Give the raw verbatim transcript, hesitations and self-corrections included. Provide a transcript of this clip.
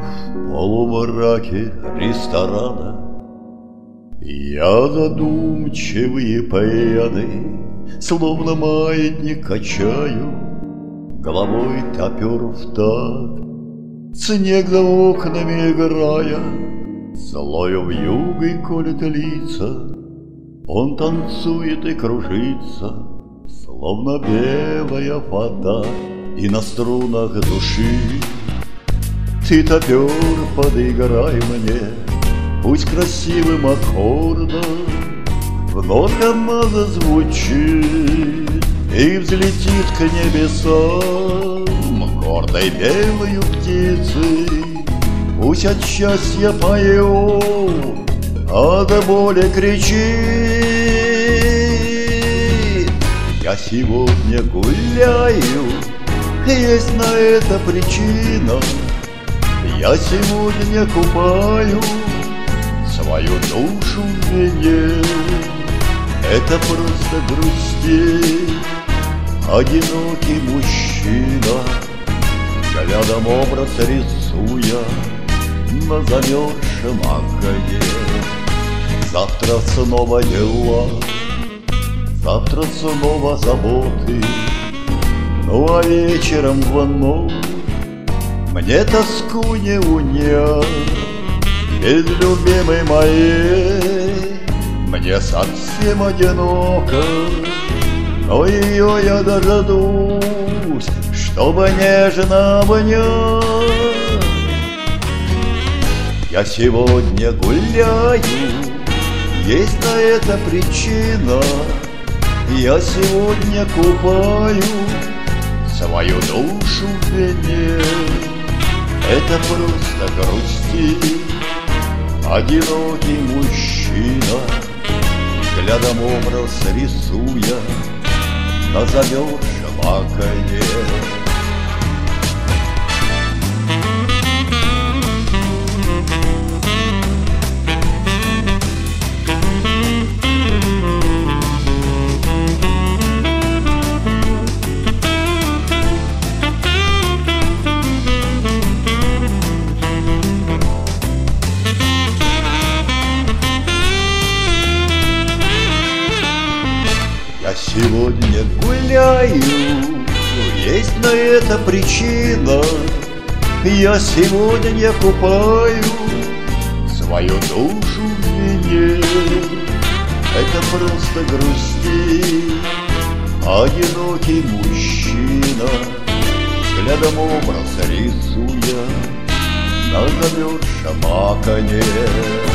В полумраке ресторана я задумчивый и пьяный, словно маятник качаю, головой топер в такт, снег за окнами играя, злою вьюгой колет лица. Он танцует и кружится, словно белая вода, и на струнах души. Ты, топер, подыграй мне, пусть красивым аккордом вновь она зазвучит и взлетит к небесам гордой белою птицей. Пусть от счастья поет, а до боли кричит. Я сегодня гуляю, есть на это причина. Я сегодня купаю свою душу в вине. Это просто грустит одинокий мужчина, взглядом образ рисуя на замерзшем окне. Завтра снова дела, завтра снова заботы, ну а вечером вновь мне тоску не унять. Без любимой моей мне совсем одиноко, но ее я дождусь, чтобы нежно обнять. Я сегодня гуляю, есть на это причина. Я сегодня купаю свою душу в вине. Это просто грустит одинокий мужчина, взглядом образ рисуя на замерзшем окне. Я сегодня гуляю, есть на это причина. Я сегодня купаю свою душу в вине. Это просто грустит одинокий мужчина, взглядом образ рисуя на замерзшем окне.